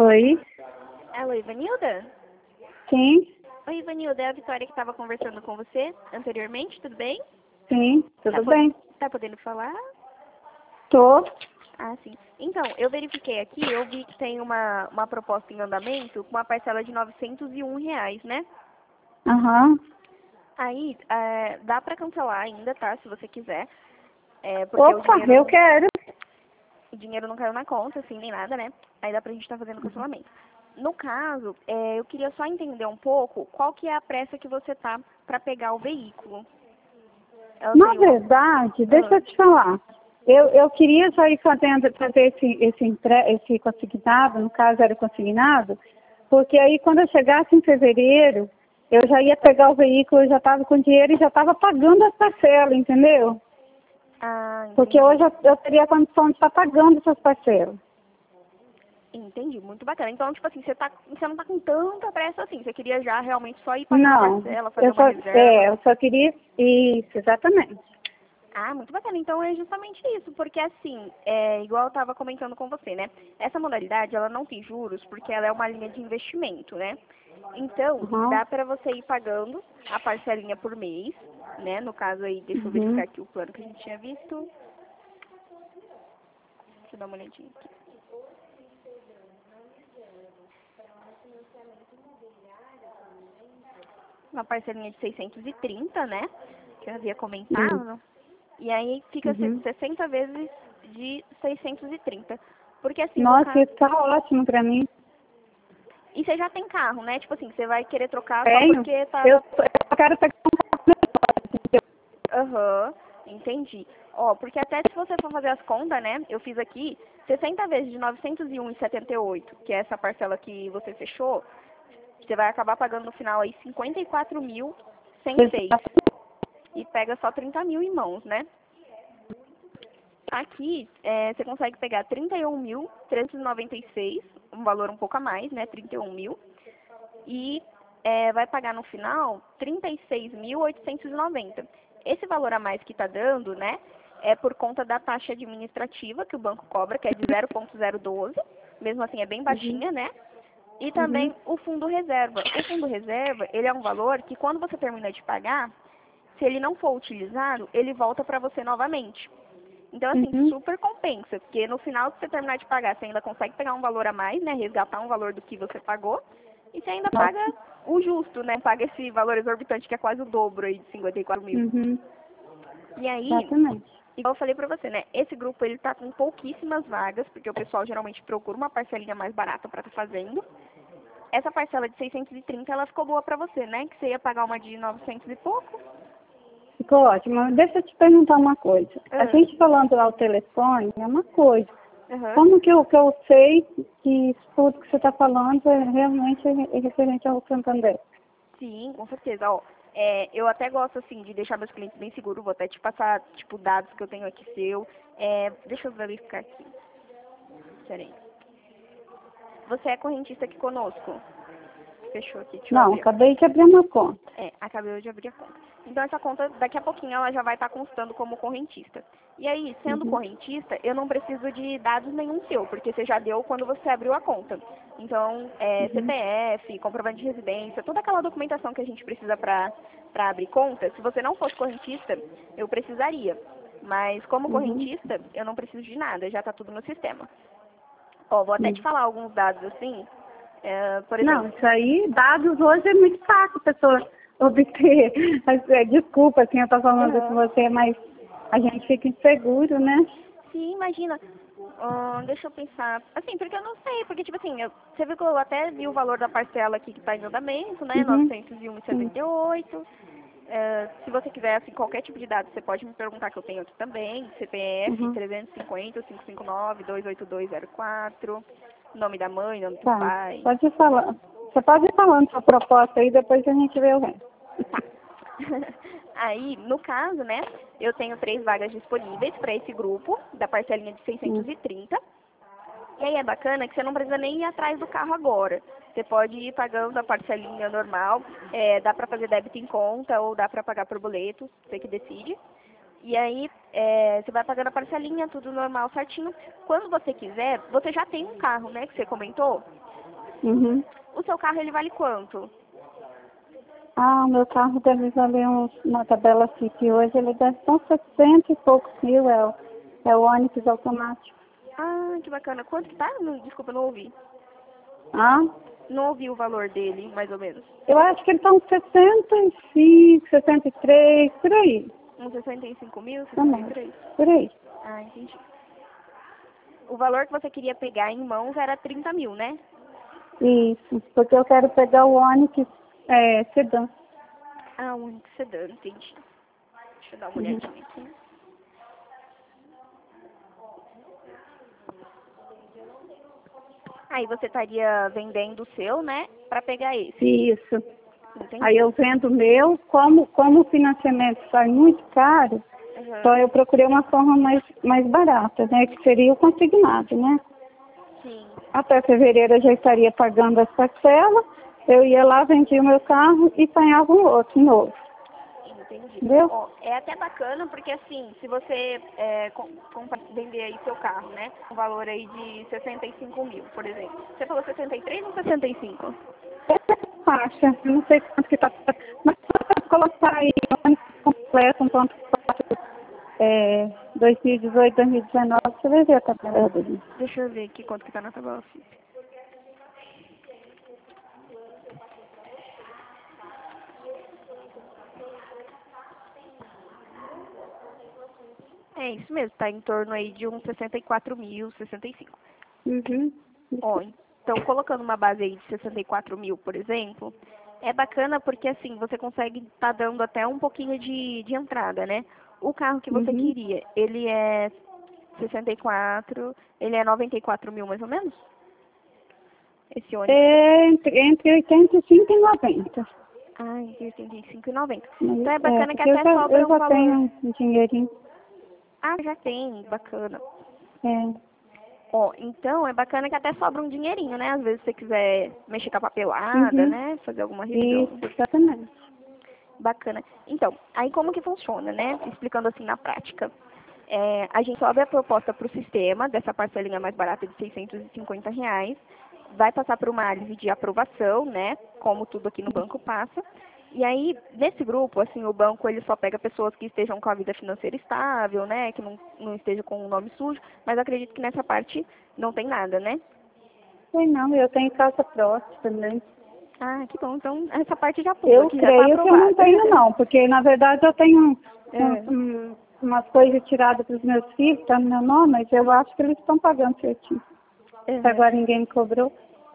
Oi, Alô, Ivanilda? sim, Oi, Ivanilda, é a Vitória que estava conversando com você anteriormente, tudo bem? sim, Tá, tudo bem. tá podendo falar? Tô. Ah, sim. Então, eu verifiquei aqui, eu vi que tem uma proposta em andamento com uma parcela de R$ 901, né? Aham. Aí, dá pra cancelar ainda, tá? Se você quiser. Porque Opa, eu quero. o dinheiro não caiu na conta, assim, nem nada, né? Aí dá pra gente estar fazendo cancelamento. No caso, eu queria só entender um pouco qual que é a pressa que você tá pra pegar o veículo. Eu Na tenho uma... verdade, deixa Ah, eu te falar. Eu queria só ir fazer esse consignado, no caso era consignado, porque aí quando eu chegasse em fevereiro, eu já ia pegar o veículo, eu já estava com dinheiro e já estava pagando as parcelas, entendeu? Porque entendi. hoje eu teria a condição de estar pagando essas parcelas. Entendi, muito bacana. Então, tipo assim, você não tá com tanta pressa assim. Você queria já realmente só ir pagando a Não, parcela, fazer uma reserva. eu só queria isso, exatamente. Ah, muito bacana. Então é justamente isso, porque assim, igual eu estava comentando com você, né? Essa modalidade, ela não tem juros porque ela é uma linha de investimento, né? Então, Uhum. dá para você ir pagando a parcelinha por mês, né? No caso aí, deixa eu verificar Uhum. aqui o plano que a gente tinha visto. Deixa eu dar uma olhadinha aqui. Uma parcelinha de 630, né? Que eu havia Sim. comentado. E aí fica Uhum. 60 vezes de 630. Porque assim, no Nossa, caso. isso tá ótimo pra mim. E você já tem carro, né? Tipo assim, você vai querer trocar só Tenho. porque Eu, tava. eu quero pegar Aham, entendi. Ó, porque até se você for fazer as contas, né? Eu fiz aqui 60 vezes de 901,78, que é essa parcela que você fechou, você vai acabar pagando no final aí 54.106. E pega só 30 mil em mãos, né? Aqui, você consegue pegar 31.396, um valor um pouco a mais, né? 31 mil. E vai pagar no final 36.890. Esse valor a mais que está dando, né? É por conta da taxa administrativa que o banco cobra, que é de 0,012. Mesmo assim, é bem Uhum. baixinha, né? E Uhum. também o fundo reserva. O fundo reserva, ele é um valor que quando você termina de pagar, se ele não for utilizado, ele volta para você novamente. Então, assim, Uhum. super compensa, porque no final que você terminar de pagar, você ainda consegue pegar um valor a mais, né? Resgatar um valor do que você pagou. E você ainda paga Ótimo. o justo, né? Paga esse valor exorbitante, que é quase o dobro aí de 54 mil. Uhum. E aí, Exatamente. igual eu falei pra você, né? Esse grupo, ele tá com pouquíssimas vagas, porque o pessoal geralmente procura uma parcelinha mais barata pra estar fazendo. Essa parcela de 630, ela ficou boa pra você, né? Que você ia pagar uma de 900 e pouco. Ficou ótimo. Deixa eu te perguntar uma coisa. A Ah, gente falando ao telefone é uma coisa. aham. Como que eu sei que isso tudo que você está falando é realmente referente ao Santander? Sim, com certeza. Ó, eu até gosto, assim, de deixar meus clientes bem seguros. Vou até te passar, tipo, dados que eu tenho aqui seu. Deixa eu verificar aqui. Peraí. Você é correntista aqui conosco? Fechou aqui, deixa eu Não, abrir. acabei de abrir uma conta. Acabei de abrir a conta. Então, essa conta, daqui a pouquinho, ela já vai estar constando como correntista. E aí, sendo Uhum. correntista, eu não preciso de dados nenhum seu, porque você já deu quando você abriu a conta. Então, Uhum. CPF, comprovante de residência, toda aquela documentação que a gente precisa para abrir conta, se você não fosse correntista, eu precisaria. Mas, como Uhum. correntista, eu não preciso de nada, já está tudo no sistema. Ó, vou até te Uhum. falar alguns dados assim. Por Não, exemplo, isso aí, dados hoje é muito fácil a pessoa obter. Mas, desculpa, assim, eu estou falando com Aham. você, mas a gente fica inseguro, né? Sim, imagina. Deixa eu pensar. Assim, porque eu não sei, porque tipo assim, você viu que eu até vi o valor da parcela aqui que está em andamento, né? Uhum. Novecentos e um e Sim. setenta e oito. Se você quiser, assim, qualquer tipo de dado, você pode me perguntar que eu tenho aqui também. CPF Uhum. 350 559 28204. Nome da mãe, nome do Tá. pai. Pode falar. Você pode ir falando sua proposta aí, depois a gente vê o resto. Tá. Aí, no caso, né, eu tenho 3 vagas disponíveis para esse grupo, da parcelinha de Hum. 630. E aí é bacana que você não precisa nem ir atrás do carro agora. Você pode ir pagando a parcelinha normal, dá para fazer débito em conta ou dá para pagar por boleto, você que decide. E aí você vai pagando a parcelinha, tudo normal, certinho. Quando você quiser, você já tem um carro, né, que você comentou? Uhum. O seu carro, ele vale quanto? Ah, o meu carro deve valer uma tabela FIP hoje, ele deve estar 60 e poucos mil, é o Onix automático. Ah, que bacana. Quanto que tá? Desculpa, não ouvi. Ah, Não ouvi o valor dele, mais ou menos. eu acho que ele está uns 65, 63, por aí. Uns 65 mil, Tá bom, 63? por aí. Ah, entendi. O valor que você queria pegar em mãos era 30 mil, né? Isso, porque eu quero pegar o Onix sedã. Ah, o único sedã, entendi. Deixa eu dar uma Uhum. olhadinha aqui. Aí você estaria vendendo o seu, né? Pra pegar esse. Isso. Aí Entendi. eu vendo o meu, como o financiamento sai muito caro, então Uhum. eu procurei uma forma mais barata, né? Que seria o consignado, né? Sim, Até fevereiro eu já estaria pagando as parcelas, eu ia lá, vendia o meu carro e ganhava um outro novo, entendi. entendeu? Ó, é até bacana porque assim, se você vender aí seu carro, né? Um valor aí de 65 mil, por exemplo. Você falou 63 ou 65? Faixa, eu não sei quanto que tá, mas só para colocar aí o ano completo, um ponto 2018, 2019, você vai ver a tabela dele. Deixa eu ver aqui quanto que tá na tabela FIP. É isso mesmo, tá em torno aí de uns 64 mil, 65. Uhum. Ó, então colocando uma base aí de 64 mil, por exemplo, é bacana porque assim, você consegue estar dando até um pouquinho de entrada, né? O carro que você Uhum. queria, ele é 64, ele é 94 mil mais ou menos? Esse Onix. É entre 85 e 90. Ah, entre 85 e 90. Mas, Então é bacana que porque eu até já, sobra eu um já valor. tenho um dinheirinho. Ah, já tem, bacana. É. Ó, então é bacana que até sobra um dinheirinho, né? Às vezes se você quiser mexer com a papelada, Uhum. né? Fazer alguma revisão. Isso, exatamente. Bacana. Então, aí como que funciona, né? Explicando assim na prática. A gente sobe a proposta para o sistema, dessa parcelinha mais barata de R$ 650, vai passar por uma análise de aprovação, né? Como tudo aqui no banco passa. E aí, nesse grupo, assim, o banco ele só pega pessoas que estejam com a vida financeira estável, né? Que não esteja com o nome sujo, mas acredito que nessa parte não tem nada, né? Sei não, eu tenho casa própria também. Ah, que bom. Então, essa parte já pula, Eu que já está creio que eu não aprovada. tenho não, porque na verdade eu tenho É. umas coisas tiradas para os meus filhos, tá no meu nome, mas eu acho que eles estão pagando certinho. Até Uhum. agora ninguém me cobrou,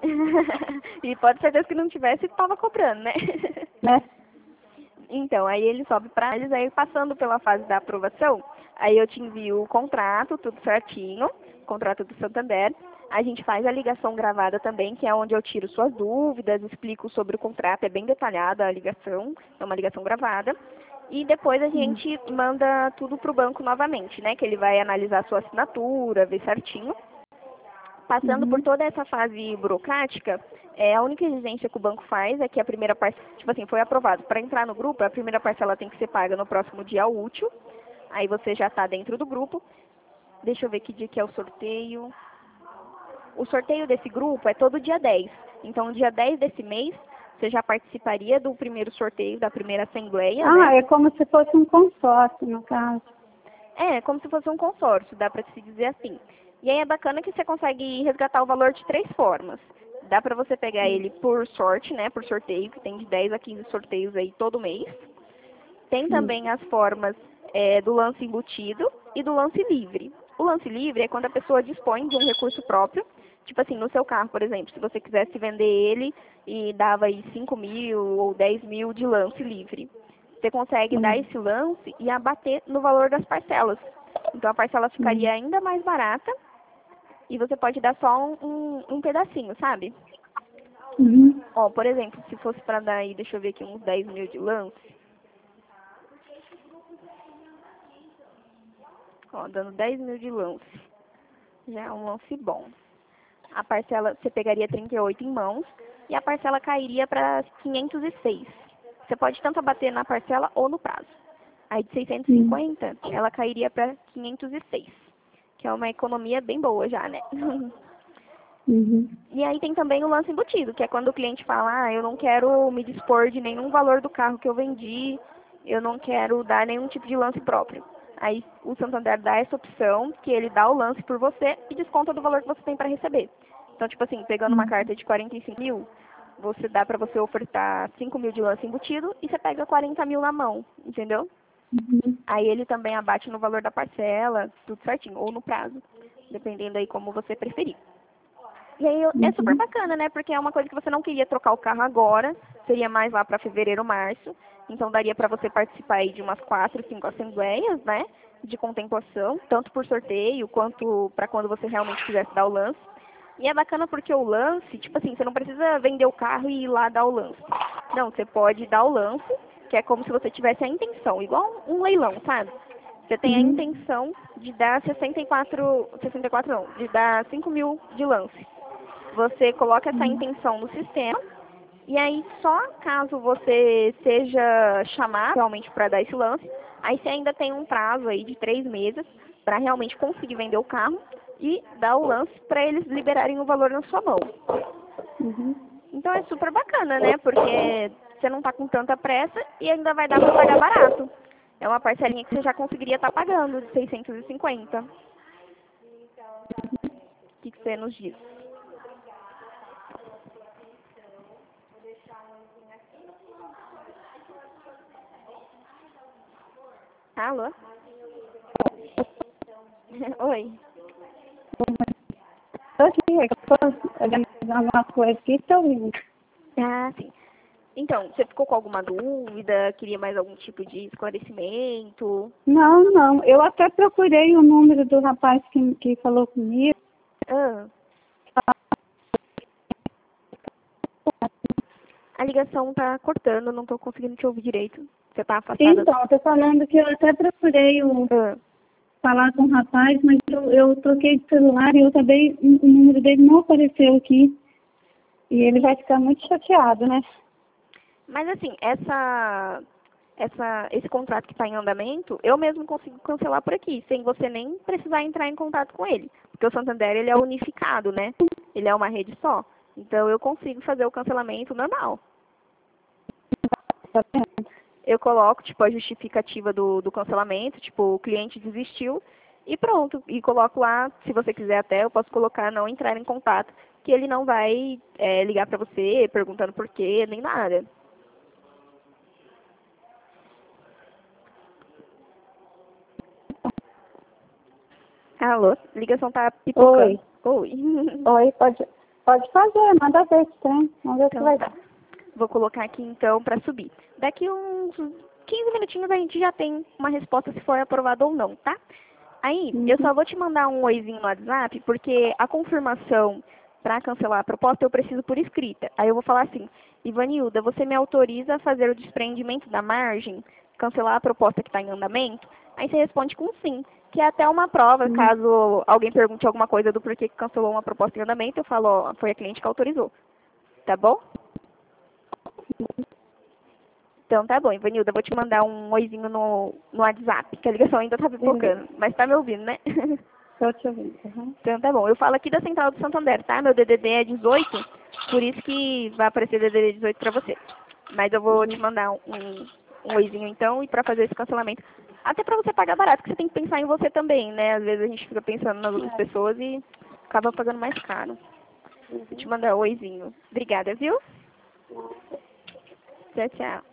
E pode ser Deus que não tivesse, estava cobrando, né? né? Então, aí ele sobe para eles, aí passando pela fase da aprovação, aí eu te envio o contrato, tudo certinho, contrato do Santander. A gente faz a ligação gravada também, que é onde eu tiro suas dúvidas, explico sobre o contrato, é bem detalhada a ligação, é uma ligação gravada. E depois a gente manda tudo para o banco novamente, né? Que ele vai analisar a sua assinatura, ver certinho. Passando por Uhum. toda essa fase burocrática, a única exigência que o banco faz é que a primeira parcela, tipo assim, foi aprovado. Para entrar no grupo, a primeira parcela tem que ser paga no próximo dia útil. Aí você já está dentro do grupo. Deixa eu ver que dia que é o sorteio. O sorteio desse grupo é todo dia 10. Então, dia 10 desse mês, você já participaria do primeiro sorteio, da primeira assembleia, né? Ah, é como se fosse um consórcio, no caso. É, como se fosse um consórcio, dá para se dizer assim. E aí é bacana que você consegue resgatar o valor de 3 formas. Dá para você pegar ele por sorte, né, por sorteio, que tem de 10 a 15 sorteios aí todo mês. Tem Hum. também as formas do lance embutido e do lance livre. O lance livre é quando a pessoa dispõe de um recurso próprio. Tipo assim, no seu carro, por exemplo, se você quisesse vender ele e dava aí 5 mil ou 10 mil de lance livre. Você consegue dar Hum. esse lance e abater no valor das parcelas. Então a parcela Hum. ficaria ainda mais barata e você pode dar só um pedacinho, sabe? Uhum. Ó, por exemplo, se fosse para dar aí, deixa eu ver aqui, uns 10 mil de lance. Ó, dando 10 mil de lance. Já é um lance bom. A parcela, você pegaria 38 em mãos e a parcela cairia para 506. Você pode tanto abater na parcela ou no prazo. Aí de Hum. 650, ela cairia para 506, que é uma economia bem boa já, né? Uhum. E aí tem também o lance embutido, que é quando o cliente fala, eu não quero me dispor de nenhum valor do carro que eu vendi, eu não quero dar nenhum tipo de lance próprio. Aí o Santander dá essa opção, que ele dá o lance por você e desconta do valor que você tem para receber. Então, tipo assim, pegando uma carta de 45 mil, você dá para você ofertar 5 mil de lance embutido e você pega 40 mil na mão, entendeu? Uhum. Aí ele também abate no valor da parcela, tudo certinho, ou no prazo, dependendo aí como você preferir. E aí é super bacana, né? Porque é uma coisa que você não queria trocar o carro agora, seria mais lá para fevereiro, março. Então daria para você participar aí de umas 4, 5 assembleias, né? De contemplação, tanto por sorteio quanto para quando você realmente quisesse dar o lance. E é bacana porque o lance, tipo assim, você não precisa vender o carro e ir lá dar o lance. Não, você pode dar o lance, que é como se você tivesse a intenção, igual um leilão, sabe? Você tem a intenção de dar 64 não, de dar 5 mil de lance. Você coloca essa intenção no sistema e aí só caso você seja chamado realmente para dar esse lance, aí você ainda tem um prazo aí de 3 meses para realmente conseguir vender o carro e dar o lance para eles liberarem o valor na sua mão. Uhum. Então é super bacana, né? Porque você não está com tanta pressa e ainda vai dar para pagar barato. É uma parcelinha que você já conseguiria estar pagando de 650. O que você nos diz? Alô? Oi. Tô aqui, eu tô organizando uma coisa aqui, tô ouvindo. Ah, sim. Então, você ficou com alguma dúvida? Queria mais algum tipo de esclarecimento? Não, não. Eu até procurei o número do rapaz que falou comigo. Ah, a ligação tá cortando, não tô conseguindo te ouvir direito. Você tá afastada? Então, eu tô falando que eu até procurei Ah, falar com o rapaz, mas eu troquei de celular e eu também, o número dele não apareceu aqui. E ele vai ficar muito chateado, né? mas assim, esse contrato que está em andamento, eu mesmo consigo cancelar por aqui, sem você nem precisar entrar em contato com ele. Porque o Santander, ele é unificado, né? Ele é uma rede só. Então, eu consigo fazer o cancelamento normal. Tá vendo? Eu coloco, tipo, a justificativa do cancelamento, tipo, o cliente desistiu e pronto. E coloco lá, se você quiser até, eu posso colocar não entrar em contato, que ele não vai ligar para você perguntando por quê, nem nada. Alô? A ligação tá pipocando. Oi. Oi, pode fazer, manda ver se tem. Vamos ver se Então vai tá. dar. Vou colocar aqui então para subir. Daqui uns 15 minutinhos a gente já tem uma resposta se for aprovado ou não, tá? Aí, eu só vou te mandar um oizinho no WhatsApp, porque a confirmação para cancelar a proposta eu preciso por escrita. Aí eu vou falar assim, Ivanilda, você me autoriza a fazer o desprendimento da margem, cancelar a proposta que está em andamento? Aí você responde com sim, que é até uma prova, caso alguém pergunte alguma coisa do porquê que cancelou uma proposta em andamento, eu falo, ó, foi a cliente que autorizou. Tá bom? Então tá bom, Ivanilda, vou te mandar um oizinho no WhatsApp, que a ligação ainda tá pipocando, mas tá me ouvindo, né? Tô te ouvindo. Então tá bom. Eu falo aqui da Central do Santander, tá? Meu DDD é 18, por isso que vai aparecer DDD 18 pra você. Mas eu vou te mandar um oizinho então e pra fazer esse cancelamento. Até pra você pagar barato, porque você tem que pensar em você também, né? Às vezes a gente fica pensando nas outras pessoas e acaba pagando mais caro. Vou te mandar um oizinho. Obrigada, viu? Tchau, tchau.